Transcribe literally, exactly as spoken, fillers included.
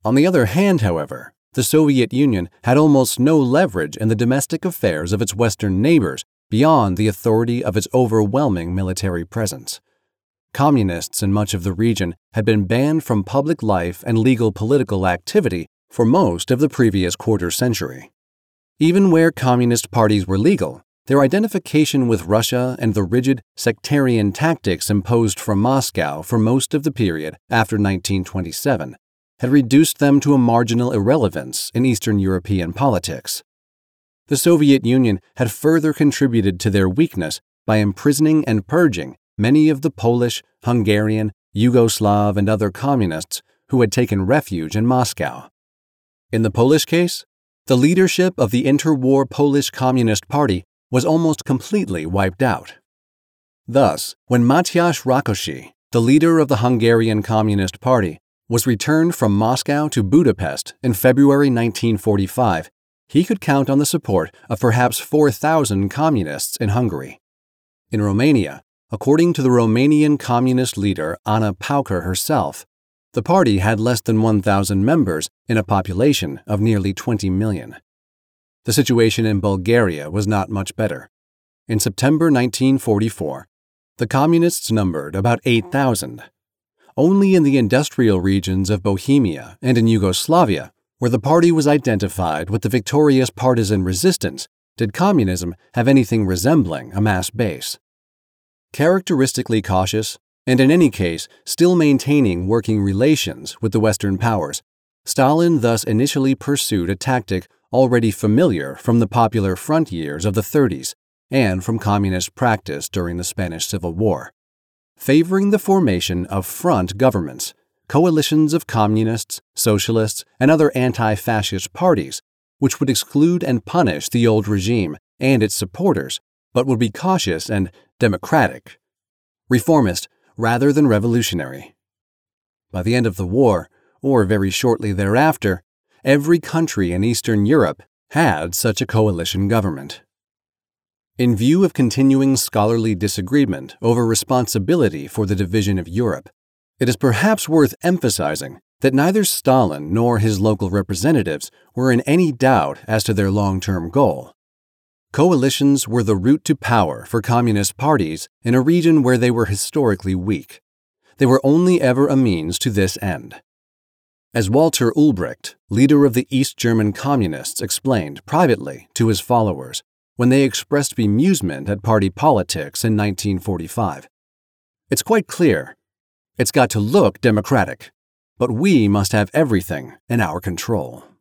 On the other hand, however, the Soviet Union had almost no leverage in the domestic affairs of its Western neighbors beyond the authority of its overwhelming military presence. Communists in much of the region had been banned from public life and legal political activity for most of the previous quarter century. Even where communist parties were legal, their identification with Russia and the rigid sectarian tactics imposed from Moscow for most of the period after nineteen twenty-seven had reduced them to a marginal irrelevance in Eastern European politics. The Soviet Union had further contributed to their weakness by imprisoning and purging many of the Polish, Hungarian, Yugoslav, and other communists who had taken refuge in Moscow. In the Polish case, the leadership of the interwar Polish Communist Party was almost completely wiped out. Thus, when Matyas Rákosi, the leader of the Hungarian Communist Party, was returned from Moscow to Budapest in February nineteen forty-five, he could count on the support of perhaps four thousand communists in Hungary. In Romania, according to the Romanian communist leader Anna Pauker herself, the party had less than one thousand members in a population of nearly twenty million. The situation in Bulgaria was not much better. In September nineteen forty-four, the communists numbered about eight thousand. Only in the industrial regions of Bohemia and in Yugoslavia, where the party was identified with the victorious partisan resistance, did communism have anything resembling a mass base. Characteristically cautious, and in any case still maintaining working relations with the Western powers, Stalin thus initially pursued a tactic already familiar from the Popular Front years of the thirties and from communist practice during the Spanish Civil War, favoring the formation of front governments, coalitions of communists, socialists, and other anti-fascist parties, which would exclude and punish the old regime and its supporters, but would be cautious and democratic, reformist rather than revolutionary. By the end of the war, or very shortly thereafter, every country in Eastern Europe had such a coalition government. In view of continuing scholarly disagreement over responsibility for the division of Europe, it is perhaps worth emphasizing that neither Stalin nor his local representatives were in any doubt as to their long-term goal. Coalitions were the route to power for communist parties in a region where they were historically weak. They were only ever a means to this end. As Walter Ulbricht, leader of the East German Communists, explained privately to his followers when they expressed bemusement at party politics in nineteen forty-five, "It's quite clear. It's got to look democratic, but we must have everything in our control."